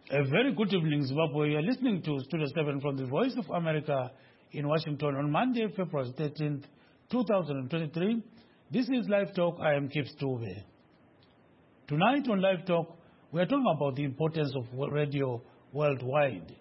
A very good evening, Zimbabwe. You are listening to Studio 7 from the Voice of America in Washington on Monday, February 13th, 2023. This is Live Talk. I am Kip Stube. Tonight on Live Talk, we are talking about the importance of radio worldwide.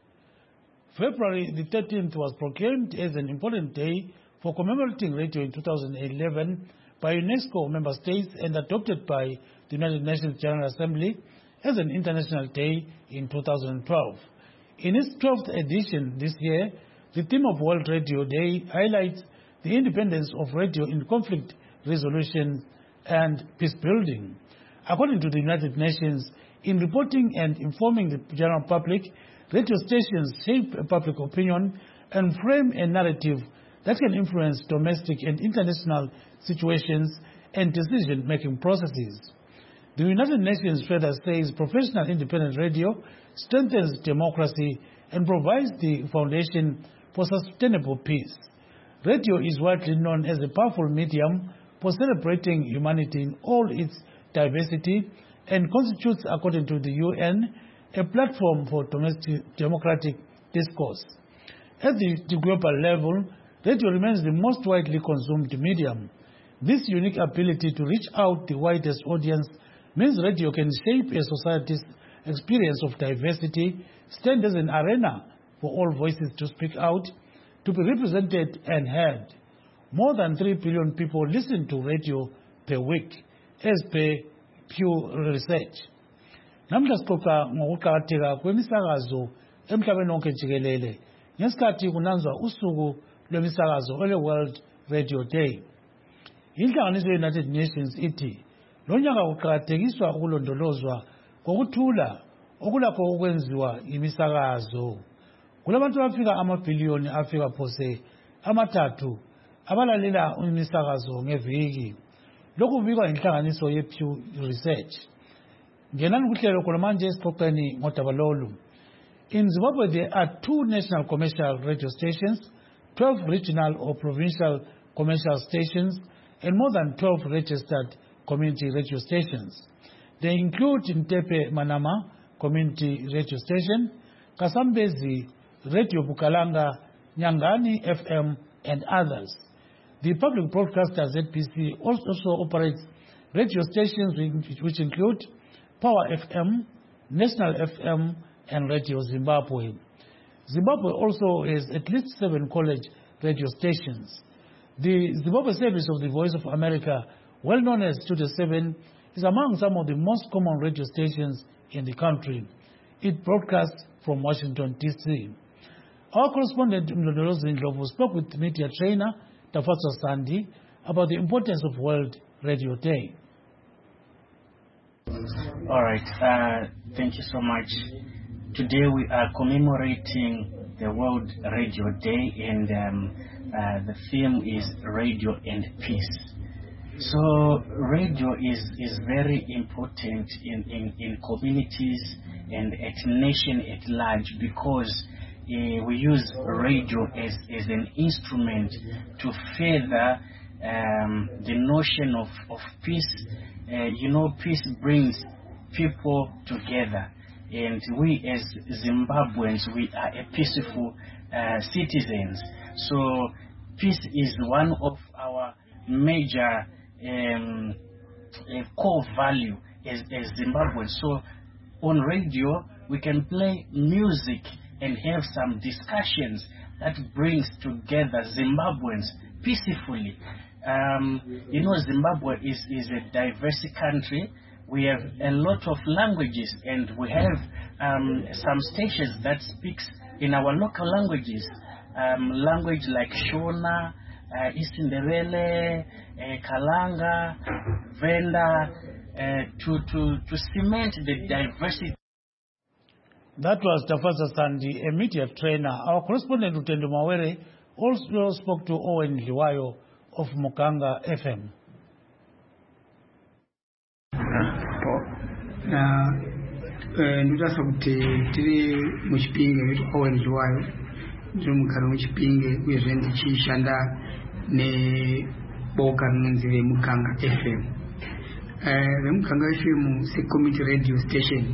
February the 13th was proclaimed as an important day for commemorating radio in 2011 by UNESCO member states and adopted by the United Nations General Assembly as an international day in 2012. In its 12th edition this year, the theme of World Radio Day highlights the independence of radio in conflict resolution and peace building. According to the United Nations, in reporting and informing the general public, radio stations shape public opinion and frame a narrative that can influence domestic and international situations and decision-making processes. The United Nations further says professional independent radio strengthens democracy and provides the foundation for sustainable peace. Radio is widely known as a powerful medium for celebrating humanity in all its diversity and constitutes, according to the UN, a platform for democratic discourse. At the global level, radio remains the most widely consumed medium. This unique ability to reach out the widest audience means radio can shape a society's experience of diversity, stand as an arena for all voices to speak out, to be represented and heard. More than 3 billion people listen to radio per week, as per Pew Research. Namhla sixoxa ngokuqakatheka kwemisakazo emhlabeni wonke jikelele ngesikhathi kunanzwa usuku lwemisakazo ole-World Radio Day. Inhlanganiso ye-United Nations ithi lo nyaka kuqakathekiswa ukulondolozwa kokuthula okulakho ukwenziwa imisakazo. Kulabantu abafika amabhiliyoni afika phose amathathu abalalela imisakazo ngeviki. Lokhu kubikwa inhlanganiso ye-Pew Research. Ngenani kuhlelo khona manje esixoxeni ngodaba lolu. In Zimbabwe, there are 2 national commercial radio stations, 12 regional or provincial commercial stations, and more than 12 registered community radio stations. They include Ntepe Manama Community Radio Station, Kasambezi Radio Bukalanga, Nyangani FM, and others. The public broadcaster ZPC also operates radio stations which include Power FM, National FM, and Radio Zimbabwe. Zimbabwe also has at least 7 college radio stations. The Zimbabwe service of the Voice of America, well known as Studio 7, is among some of the most common radio stations in the country. It broadcasts from Washington, D.C. Our correspondent Mlondolozi Ndlovu spoke with media trainer Tafatso Sandi about the importance of World Radio Day. All right, thank you so much. Today we are commemorating the World Radio Day, and the theme is Radio and Peace. So radio is very important in communities and at nation at large, because we use radio as an instrument to further the notion of peace. Peace brings people together, and we as Zimbabweans, we are a peaceful citizens. So peace is one of our major core value as Zimbabweans. So on radio, we can play music and have some discussions that brings together Zimbabweans peacefully. Zimbabwe is a diverse country. We have a lot of languages, and we have some stations that speaks in our local languages. Language like Shona, Isindebele, Kalanga, Venda, to cement the diversity. That was Tafatso Sandi, a media trainer. Our correspondent Utendo Mawere also spoke to Owen Liwayo of Mukanga FM. Ndutasa kuti tiri muchipinge wetu Owen Liwayo, ndiri mugara muchipinge uyezve ndichishanda neboka rinonzi Remukanga FM. Remukanga FM is a community radio station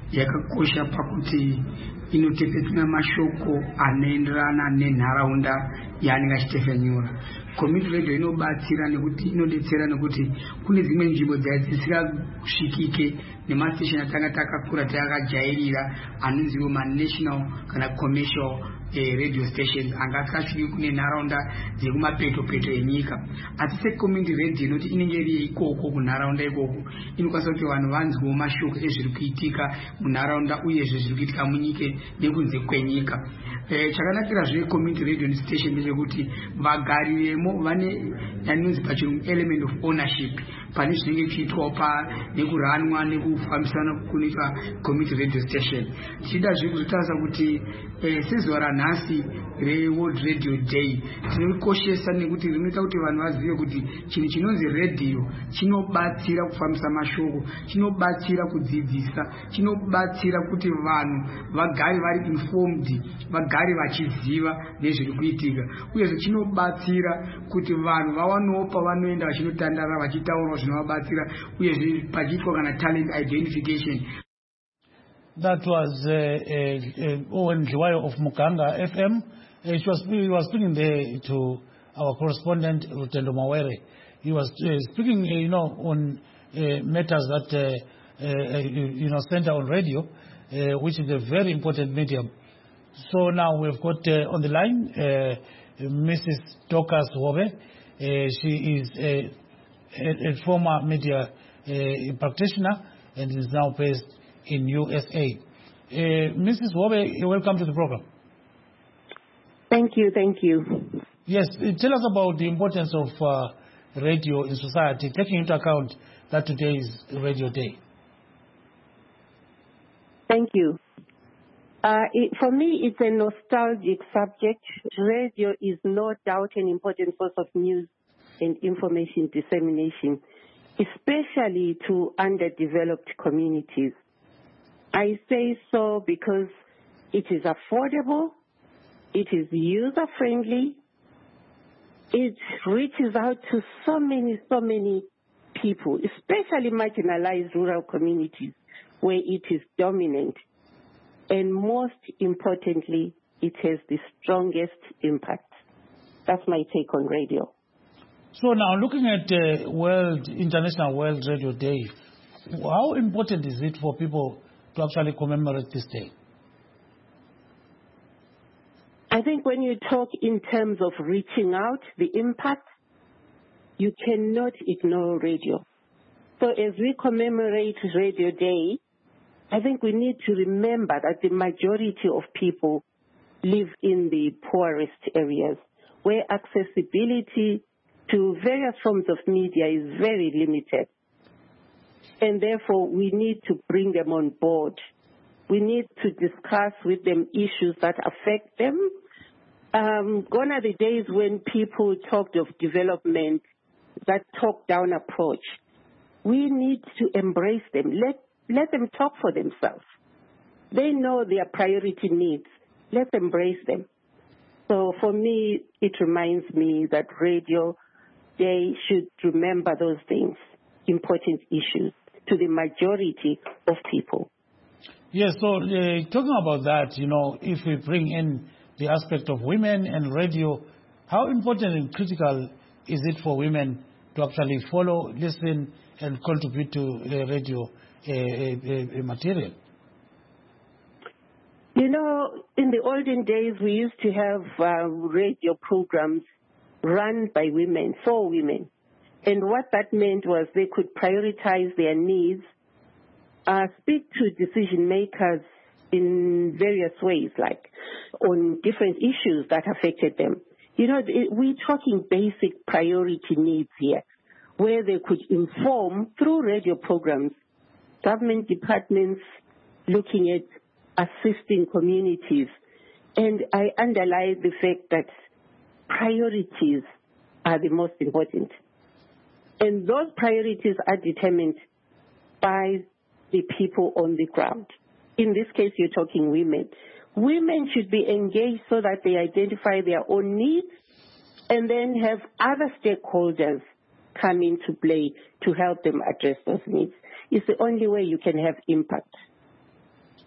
yakakosha pakuti inotepedzera mashoko anoenderana nenharaunda yaanenge achitefenyura. Community radio inobatsira nekuti inodetsera nekuti kune dzimwe nzvimbo dzisingasvikike nemastation atanga takakura takakajairira anonziwo national kana commercial radio stations anga asingasviki kune nharaunda dzekumapeto enyika. Asi secommunity radio inoti inenge iri ikoko kunharaunda ikoko inokwanisa kuti vanhu vanzwewo mashoko ezviri kuitika munharaunda uyezve zviri kuitika munyika nekunze kwenyika. Chakanakira community radio station ndechekuti vagariremo vane yanonzi pachirungu element of ownership pane zvinenge zvichiitwa nekuranwa nekufambisana kunoitwa community radio station. Tichida kuzotarisa kuti sezuva ranhasi reWorld Radio Day tinorikoshesa nekuti rinoita kuti vanhu vazive kuti chinhu chinonzi radio chinobatsira kufambisa mashoko, chinobatsira kudzidzisa, chinobatsira kuti vanhu vagare vari informed, vagare vachiziva nezviri kuitika, uyezve chinobatsira kuti vanhu vawanewo pavanoenda vachinotandara vachitaura zvinovabatsira, uyezve pachiitwa kana talent identification. That was Owen Jiwayo of Muganga FM. He was speaking there to our correspondent, Rutendo Mawere. He was speaking, on matters that, center on radio, which is a very important medium. So now we've got on the line Mrs. Dorcas Hobe. She is a former media practitioner and is now based in USA. Mrs. Hobe, welcome to the program. Thank you. Yes, tell us about the importance of radio in society, taking into account that today is Radio Day. Thank you. For me, it's a nostalgic subject. Radio is no doubt an important source of news and information dissemination, especially to underdeveloped communities. I say so because it is affordable, it is user-friendly, it reaches out to so many people, especially marginalized rural communities where it is dominant. And most importantly, it has the strongest impact. That's my take on radio. So now, looking at International World Radio Day, how important is it for people to actually commemorate this day? I think when you talk in terms of reaching out, the impact, you cannot ignore radio. So as we commemorate Radio Day, I think we need to remember that the majority of people live in the poorest areas where accessibility to various forms of media is very limited. And therefore, we need to bring them on board. We need to discuss with them issues that affect them. Gone are the days when people talked of development, that top-down approach. We need to embrace them. Let them talk for themselves. They know their priority needs. Let's embrace them. So for me, it reminds me that Radio Day should remember those things, important issues, to the majority of people. Yes, so talking about that, if we bring in the aspect of women and radio, how important and critical is it for women to actually follow, listen, and contribute to radio material? In the olden days, we used to have radio programs run by women, for women. And what that meant was they could prioritize their needs, speak to decision makers in various ways, like on different issues that affected them. We're talking basic priority needs here, where they could inform through radio programs, government departments looking at assisting communities. And I underline the fact that priorities are the most important. And those priorities are determined by the people on the ground. In this case, you're talking women. Women should be engaged so that they identify their own needs and then have other stakeholders come into play to help them address those needs. It's the only way you can have impact.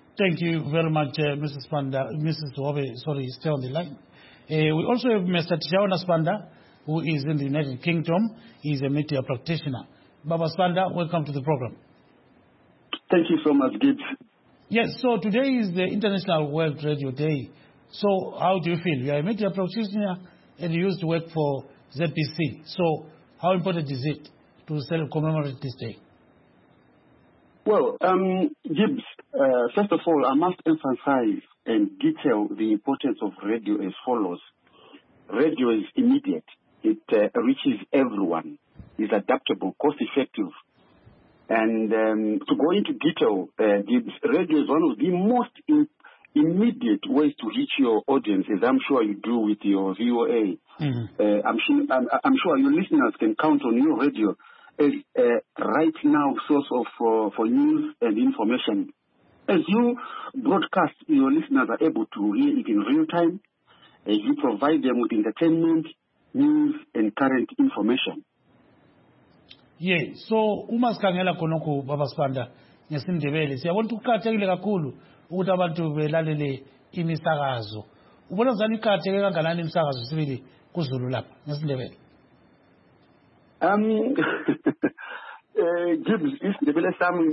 Thank you very much, Mrs. Spanda. Mrs. Hobe, sorry, stay on the line. We also have Mr. Tishawana Spanda, who is in the United Kingdom. He's a media practitioner. Baba Spanda, welcome to the program. Thank you so much, Gibbs. Yes, so today is the International World Radio Day. So how do you feel? You are a media practitioner and you used to work for ZBC. So how important is it to commemorate this day? Well, Gibbs, first of all, I must emphasize and detail the importance of radio as follows. Radio is immediate. It reaches everyone. It's adaptable, cost-effective. And to go into detail, Gibbs, radio is one of the most immediate ways to reach your audience, as I'm sure you do with your VOA. Mm-hmm. I'm sure your listeners can count on your radio as right now source of for news and information. As you broadcast, your listeners are able to hear it in real time, as you provide them with entertainment, news, and current information. Yeah, so uma sikhangela khonokho Baba Spanda ngesindebele siyabona ukuqhathekile kakhulu ukuthi abantu belalele imisakazo. Ubona njani iqhatheke kangakanani imisakazo sibili kuZulu lapha ngesindebele? Gibbs, isindebele sami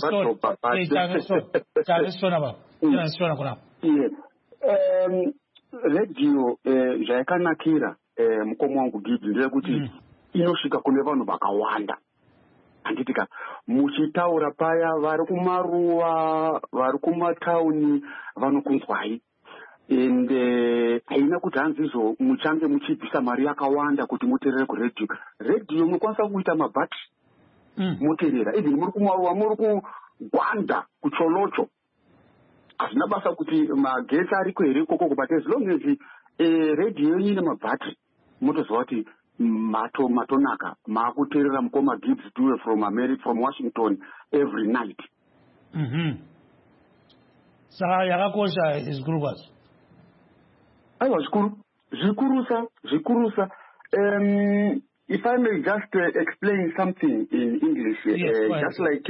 radio zvayakanakira mukoma wangu Gibbs ndeyekuti inosvika kune vanhu vakawanda. Handitika muchitaura paya vari kumaruwa, vari kumatauni vanokunzwai. And haina kuti hanzi izvo muchange muchibvisa mari yakawanda kuti muteerere kuredio. Radio munokwanisa kuita mabhatri muteerera. Even muri kumaruwa, muri kugwanda, kucholocho. Hazvina basa kuti magetsi ariko here ikoko, but as long as radio yenyu ine mabhatri motoziva kuti matonaka maakuteerera mukoma Gibbs do from Washington every night. Saka yakakosha izikuru kwazo. Aiwa zvikurusa. If I may just explain something in English, yes, just like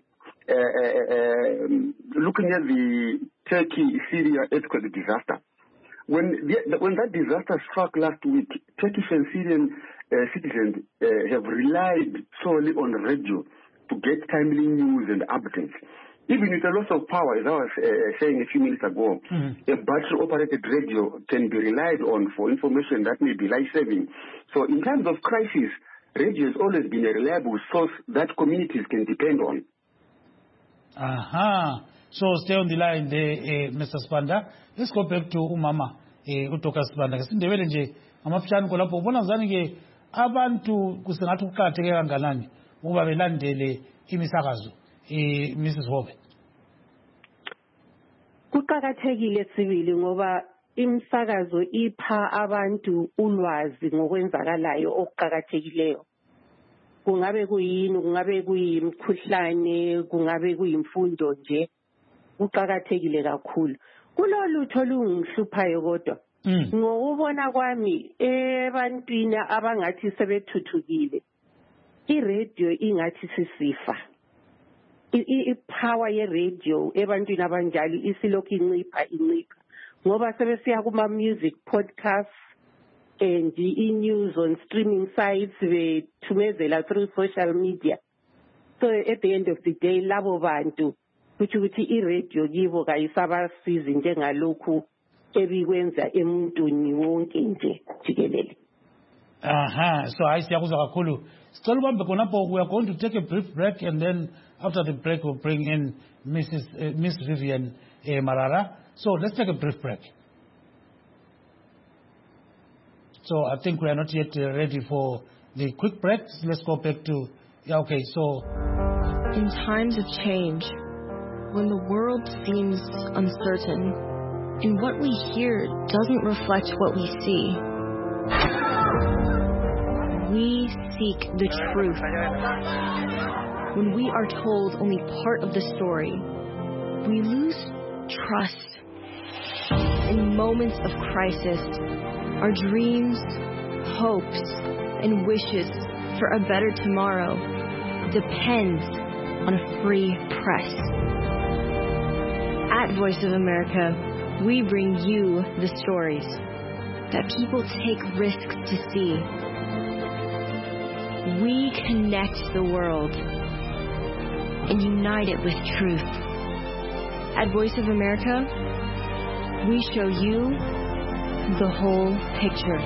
looking at the Turkey-Syria earthquake disaster. When that disaster struck last week, Turkish and Syrian citizens have relied solely on radio to get timely news and updates. Even with a loss of power, as I was saying a few minutes ago, a battery-operated radio can be relied on for information that may be life-saving. So in times of crisis, radio has always been a reliable source that communities can depend on. So stay on the line there, Mr. Spanda. Let's go back to Umama, Utoka Spanda. Sindebele nje amafutshane kolapho ubona ngani ke abantu kusengathi ukuqhatheke kanganani ukuba belandele imisakazo. Mrs. Hobe. Kuqakathekile sibili ngoba imisakazo ipha abantu ulwazi ngokwenzakalayo okuqakathekileyo. Kungabe kuyini, kungabe kuyimkhuhlane, kungabe kuyimfundo nje. Kuqakathekile kakhulu. Kulolutho lungihluphayo kodwa. Ngokubona kwami ebantwini abangathi sebethuthukile. iRadio ingathi sisifa. Ipower ye-radio ebantwini abanjalo isilokhu incipha ngoba sebesiya kuma-music podcasts and i-news on streaming sites bethumezela through social media. So at the end of the day labo bantu kuthi iRadio kibo kayisabasizi njengalokhu ebikwenza emuntwini wonke nje jikelele. So I siyakuzwa kakhulu. Sicela ubambe khonapho, we are going to take a brief break, and then after the break we'll bring in Miss Vivian Marara. So let's take a brief break. So I think we are not yet ready for the quick break. Let's go back to so in times of change, when the world seems uncertain and what we hear doesn't reflect what we see, we seek the truth. When we are told only part of the story, we lose trust. In moments of crisis, our dreams, hopes, and wishes for a better tomorrow depends on a free press. At Voice of America, we bring you the stories that people take risks to see. We connect the world and unite it with truth. At Voice of America, we show you the whole picture.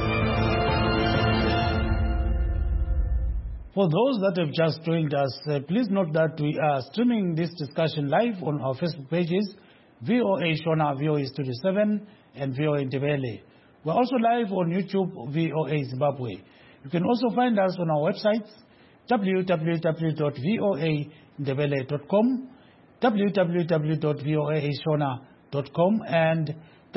For those that have just joined us, please note that we are streaming this discussion live on our Facebook pages, VOA Shona, VOA Studio 7, and VOA Ndebele. We're also live on YouTube, VOA Zimbabwe. You can also find us on our websites, www.voandebele.com, www.voashona.com, and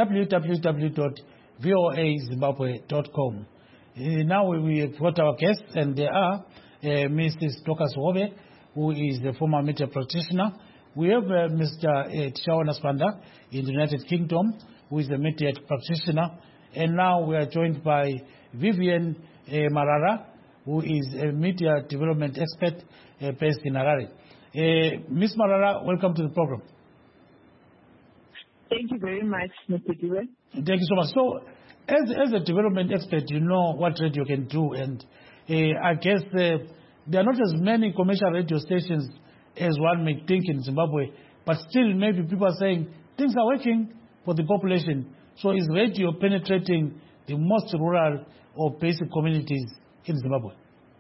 www.voazimbabwe.com. Now we have got our guests, and they are Mrs. Dorcas Wobe, who is a former media practitioner. We have Mr. Tshawana Spanda in the United Kingdom, who is a media practitioner. And now we are joined by Vivian Marara, who is a media development expert based in Harare. Ms. Marara, welcome to the program. Thank you very much, Mr. Dube. Thank you so much. So, as a development expert, you know what radio can do, and I guess there are not as many commercial radio stations as one may think in Zimbabwe, but still maybe people are saying things are working for the population. So is radio penetrating the most rural or basic communities in Zimbabwe?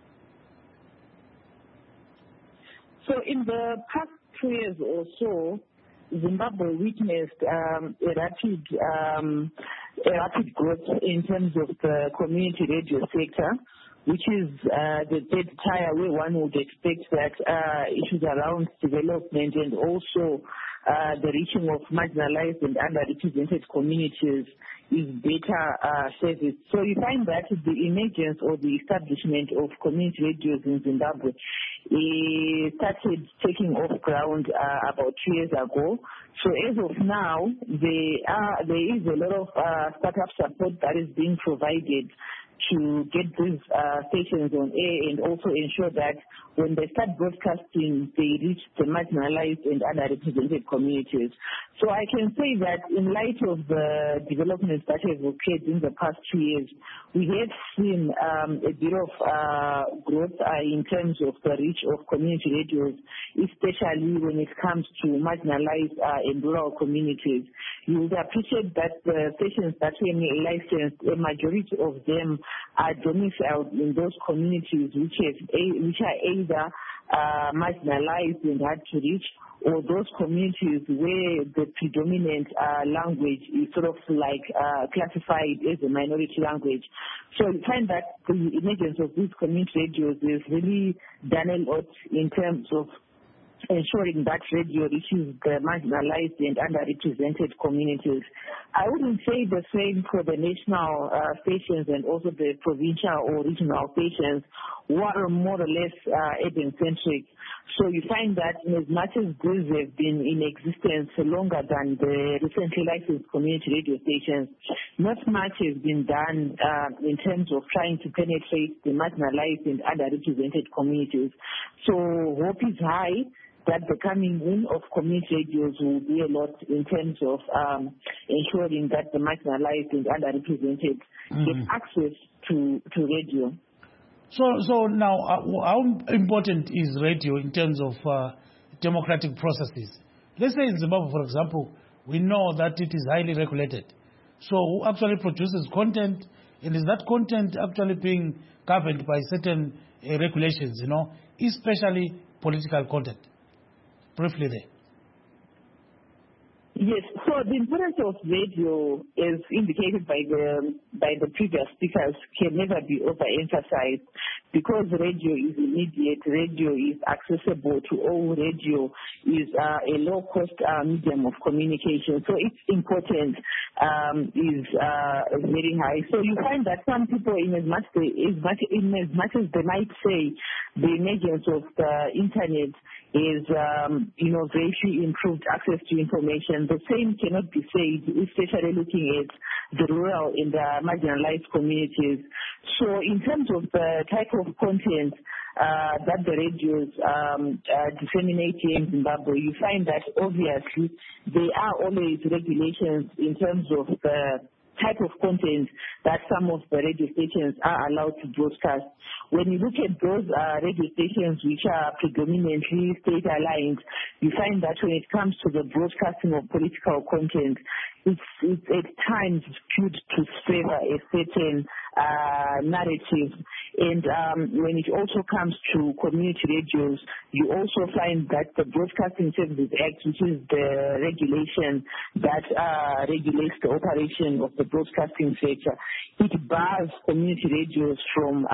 So in the past 2 years or so, Zimbabwe witnessed a rapid growth in terms of the community radio sector, which is the third tier where one would expect that issues around development and also the reaching of marginalized and underrepresented communities is better serviced. So you find that the emergence or the establishment of community radios in Zimbabwe started taking off ground about 2 years ago. So as of now, there is a lot of startup support that is being provided to get these stations on air and also ensure that when they start broadcasting, they reach the marginalized and underrepresented communities. So I can say that in light of the developments that have occurred in the past 2 years, we have seen a bit of growth in terms of the reach of community radios, especially when it comes to marginalized and rural communities. You would appreciate that the stations that were licensed, a majority of them are domiciled in those communities which are either marginalized and hard to reach, or those communities where the predominant language is sort of like classified as a minority language. So you find that the emergence of these community radios is really done a lot in terms of ensuring that radio reaches the marginalized and underrepresented communities. I wouldn't say the same for the national stations and also the provincial or regional stations, who are more or less urban-centric. So you find that in as much as these have been in existence longer than the recently licensed community radio stations, not much has been done in terms of trying to penetrate the marginalized and underrepresented communities. So hope is high that the coming in of community radios will do a lot in terms of ensuring that the marginalized and underrepresented get access to radio. So now, how important is radio in terms of democratic processes? Let's say in Zimbabwe, for example, we know that it is highly regulated. So who actually produces content, and is that content actually being governed by certain regulations, especially political content? Briefly there. Yes, so the importance of radio, as indicated by the previous speakers, can never be overemphasized, because radio is immediate, radio is accessible to all, radio is a low-cost medium of communication. So its importance is very high. So you find that some people, in as much as they might say the emergence of the internet is, greatly improved access to information, the same cannot be said, especially looking at the rural and the marginalized communities. So in terms of the type of content, that the radios disseminate here in Zimbabwe, you find that obviously there are always regulations in terms of the type of content that some of the radio stations are allowed to broadcast. When you look at those radio stations which are predominantly state-aligned, you find that when it comes to the broadcasting of political content, it's at times skewed to favor a certain narrative. And when it also comes to community radios, you also find that the Broadcasting Services Act, which is the regulation that regulates the operation of the broadcasting sector, it bars community radios from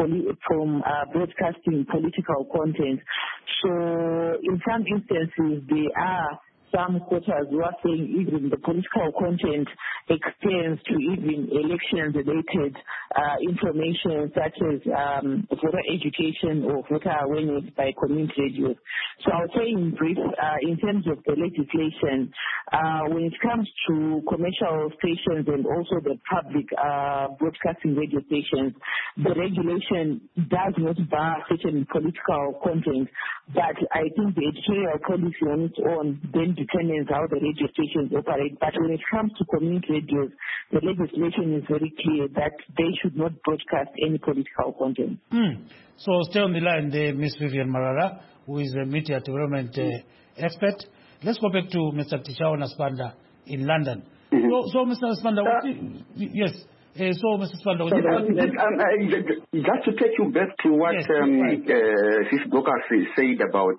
broadcasting political content. So in some instances, there are some quotas who are saying even the political content extends to even election-related information such as voter education or voter awareness by community radios. So I'll say in brief, in terms of the legislation, when it comes to commercial stations and also the public broadcasting radio stations, the regulation does not bar certain political content, but I think the editorial policy on its own then determines how the radio stations operate. But when it comes to community radios, the legislation is very clear that they should not broadcast any political content. So stay on the line there, Ms. Vivian Marara, who is a media development expert. Let's go back to Mr. Tishawa Naspanda in London. So Mr. Naspanda, yes. So, Mr. Spanda, just to take you back to what Sis Dokas said about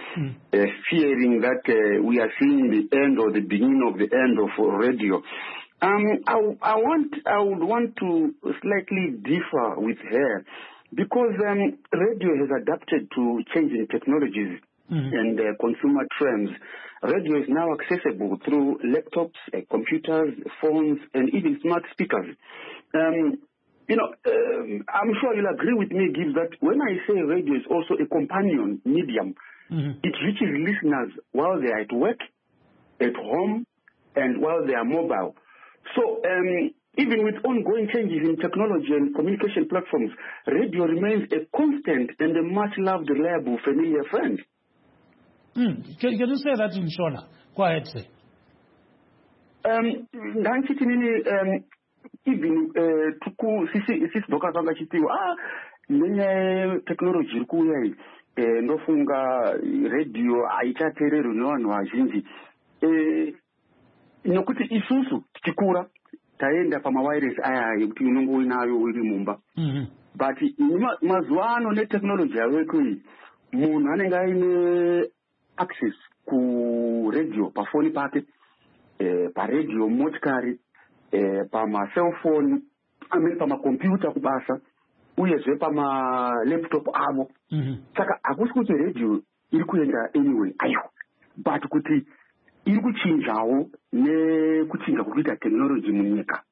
fearing that we are seeing the end or the beginning of the end of radio. I would want to slightly differ with her because radio has adapted to changing technologies and consumer trends. Radio is now accessible through laptops, computers, phones, and even smart speakers. I'm sure you'll agree with me, Gibbs, that when I say radio is also a companion medium, it reaches listeners while they are at work, at home, and while they are mobile. So even with ongoing changes in technology and communication platforms, radio remains a constant and a much-loved, reliable, familiar friend. Can you say that in Shona? Go ahead, say. Even Sis Dokas angachitiwa nenye technology ikuya ndofunga radio aichaterero nevanhu vazhinji nokuti isusu tichikura taenda pamawires aya yekuti unongo uinayo uri mumba but mazuva ano netechnology yaveko iyi munhu anenge aine access ku-radio pafoni pake paradio motikari pama-cellphone pama-computer kubasa uyezve pama-laptop avo saka hakusi kuti radio iri kuenda anyway ayo but kuti iri kuchinjawo nekuchinja kukuita technology munyika.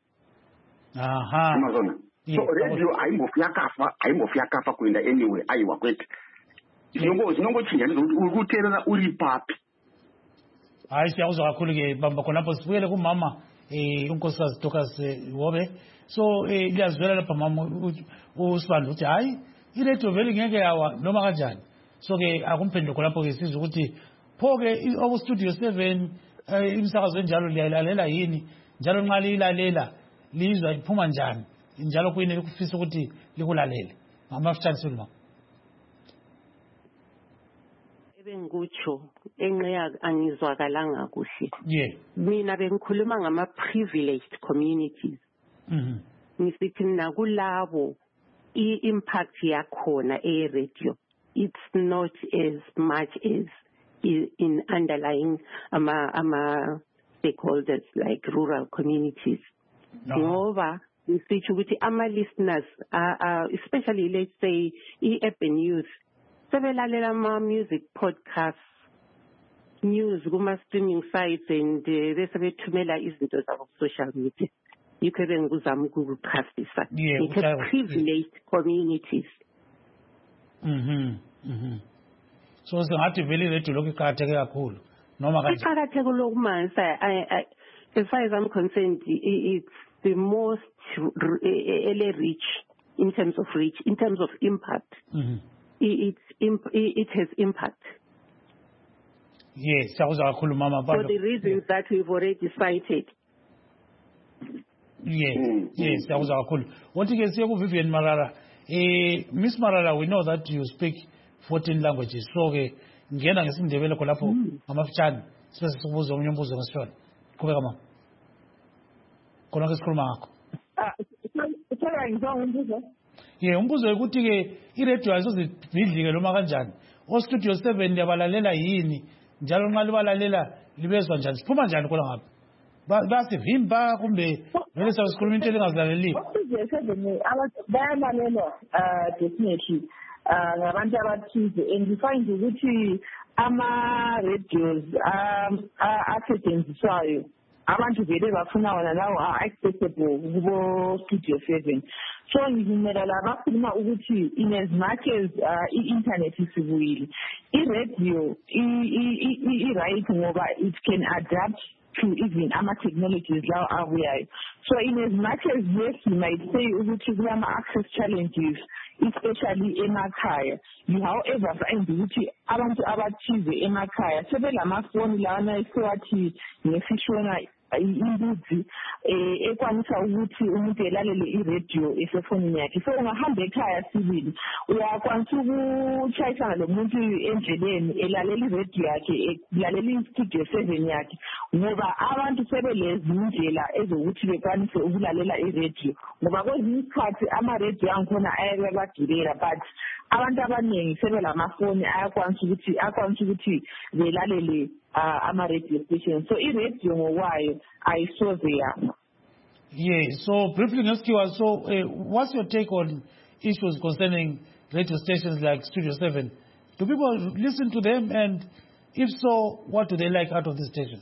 So radio haimbofi yakafa kuenda anyway aiwa kwete zvinongochinja ndizvokuti uri kuteerera uri papi. Hayi siyakuzwa kakhulu ke bamba khonapho sibuyele kumama unkosikazi Dokas Hobe. So liyazwela lapha mama uSibanda ukuthi hayi iredio vele ngeke yawa noma kanjani. So ke akumphendule khonapho ke sizwe ukuthi pho ke oku studio 7 imsakazo enjalo liyayilalela yini njalo nxa liyilalela lizwa iphuma njani njalo kuyini likufisa ukuthi likulalele ngamafutshane mama. Bengutsho enqeya angizwakalanga kuhle. Mina bengikhuluma ngama privileged communities. Ngisithi nakulabo impact yakhona e-radio it's not as much as in underlying ama stakeholders like rural communities. Ngoba ngisithi ukuthi ama listeners especially let's say urban youth sebelalela ama-music podcasts, news kuma-streaming sites and bese bethumela izinto zabo social media. Yikho bengikuzama ukukuchasisa. It's privileged communities. So singathi vele iredio lokhu iqakatheke kakhulu noma kanjani? Iqakatheke lokumanisa. As far as I'm concerned, it's the most rich in terms of impact. it has impact. Yes, for the reasons that we've already cited. Yes, that was our call. What you can say about Vivian Marara, Miss Marara, we know that you speak 14 languages. So, ngena ngesindebele kolapho amafutshane sesibuza omnye umbuzo ngesishona. Qhubeka mama. Khona ke sikhuluma ngakho. Umbuzo ukuthi ke iradio ayisozibhidlike noma kanjani. O Studio 7 yabalalela yini? Njalo nxa libalalela libezwa njani? Siphuma njani khona ngapha? Basivimba kumbe vele sasikhuluma into engazilaleliyo. Bayalalela definitely ngabantu abathize, and we find ukuthi ama-radios asetshenziswayo abantu vele bafuna wona lawo are-accessible kubo-Studio 7. So ngivumelana bakhuluma ukuthi in as much as i-internet isibuyile, i-radio i-right ngoba it can adapt to even ama-technologies lawo abuyayo. So in as much as yes, you might say ukuthi kulama-access challenges, especially emakhaya, you however find ukuthi abantu abathize emakhaya sebelamafoni lawana esiwathi ngesishona imbuzi ekwanisa ukuthi umuntu elalele iradio esefonini yakhe. So ungahamba ekhaya sibili uyakwanisa ukuchayisana lo muntu endleleni elalela iradio yakhe, elalela iStudio 7 yakhe, ngoba abantu sebelezi indlela ezokuthi bekwanise ukulalela iradio, ngoba kwezinye isikhathi ama-radio angikhona ayabagibela, but abantu abaningi sebelamafoni akwanisa ukuthi belalele ama-radio stations. So i-radio ngokwayo ayisoze yafa. Yes, so briefly, so what's your take on issues concerning radio stations like Studio 7? Do people listen to them, and if so, what do they like out of these stations?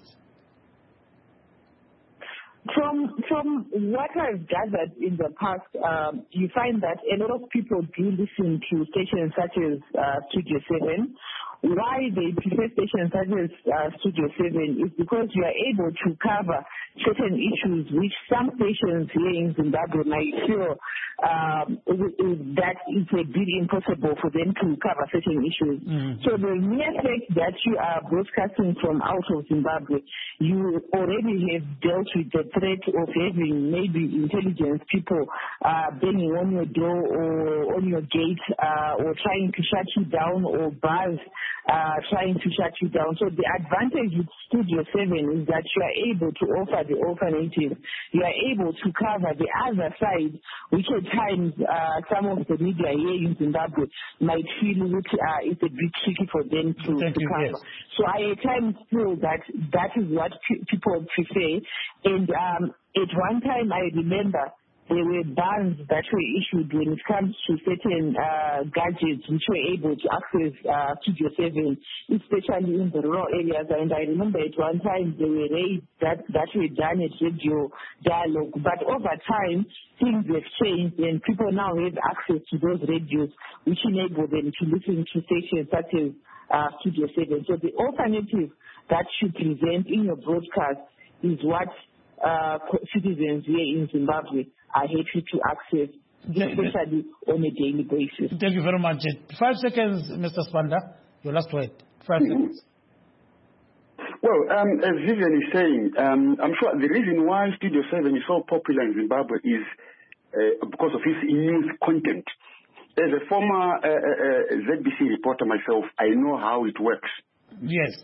From what I've gathered in the past, you find that a lot of people do listen to stations such as Studio 7. Why they prefer stations such as Studio 7 is because you are able to cover certain issues which some stations here in Zimbabwe might feel that it's a bit impossible for them to cover certain issues. So the mere fact that you are broadcasting from out of Zimbabwe, you already have dealt with the threat of having maybe intelligence people banging on your door or on your gate or trying to shut you down, or bars trying to shut you down. So the advantage with Studio 7 is that you are able to offer the alternative. You are able to cover the other side, which at times some of the media here in Zimbabwe might feel it's a bit tricky for them to cover. Yes. So I at times feel that is what people prefer. And at one time I remember there were bans that were issued when it comes to certain gadgets which were able to access Studio 7, especially in the rural areas. And I remember at one time there were raids that were done at Radio Dialogue. But over time, things have changed, and people now have access to those radios, which enable them to listen to stations such as Studio 7. So the alternative that you present in your broadcast is what citizens here in Zimbabwe are happy to access, especially on a daily basis. Thank you very much. 5 seconds, Mr. Spanda, your last word. 5 seconds. Well, as Vivian is saying, I'm sure the reason why Studio 7 is so popular in Zimbabwe is because of its news content. As a former ZBC reporter myself, I know how it works. Yes.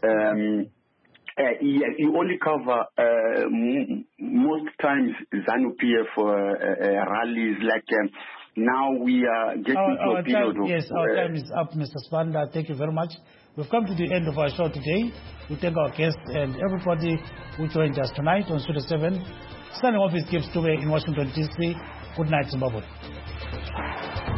You only cover most times ZANU-PF rallies. Like now we are getting to a period of... Yes, our time is up, Mr. Spanda. Thank you very much. We've come to the end of our show today. We thank our guests and everybody who joined us tonight on Studio 7. Standing office Gibbs Dube in Washington, D.C. Good night, Zimbabwe.